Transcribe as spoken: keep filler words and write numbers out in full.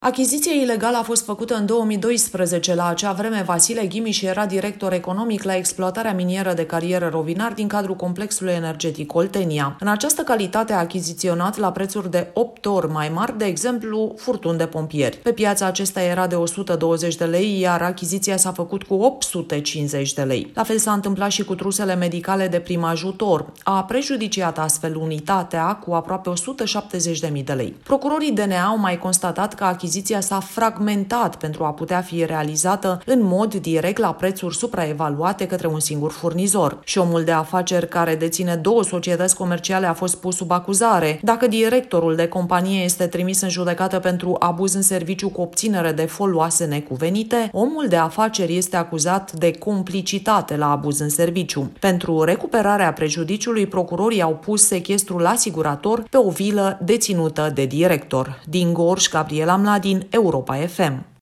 Achiziția ilegală a fost făcută în două mii doisprezece. La acea vreme, Vasile Ghimiș era director economic la exploatarea minieră de carieră Rovinar din cadrul complexului energetic Oltenia. În această calitate a achiziționat la prețuri de opt ori mai mari, de exemplu, furtuni de pompieri. Pe piața acesta era de o sută douăzeci de lei, iar achiziția s-a făcut cu opt sute cincizeci de lei. La fel s-a întâmplat și cu trusele medicale de prim ajutor. A prejudiciat astfel unitatea cu aproape o sută șaptezeci de mii de lei. Procurorii D N A au mai constatat că achiziția s-a fragmentat pentru a putea fi realizată în mod direct la prețuri supraevaluate către un singur furnizor. Și omul de afaceri care deține două societăți comerciale a fost pus sub acuzare. Dacă directorul de companie este trimis în judecată pentru abuz în serviciu cu obținere de foloase necuvenite, omul de afaceri este acuzat de complicitate la abuz în serviciu. Pentru recuperarea prejudiciului, procurorii au pus sechestrul asigurator pe o vilă deținută de director. Din Gorj, Gabriela Mladin, Europa F M.